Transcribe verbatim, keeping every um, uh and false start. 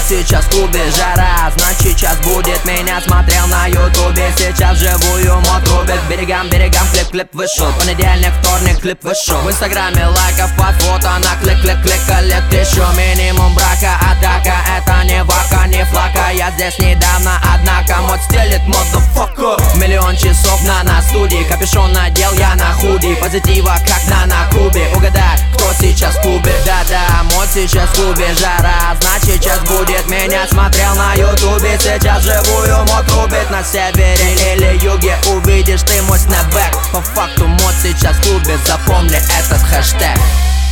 сейчас в клубе жара, значит сейчас будет меня смотрел на ютубе. Сейчас живую мод рубит, берегам, берегам, клип-клип вышел. Понедельник, вторник, клип вышел. В инстаграме лайков под фото на клик-клик-клик, коллег еще. Минимум брака, атака, это не вака, не флака. Я здесь недавно, однако мод стелит, motherfucker. Миллион часов на на студии, капюшон надел я на худи. Позитива как на на кубе, угадай, кто сейчас в клубе. Да-да, мод сейчас в клубе жара, значит сейчас будет меня смотрел на ютубе. Сейчас живую мод рубит на севере или юге. Увидишь ты мой снэпбэк. По факту мод сейчас в клубе, запомни этот хэштег.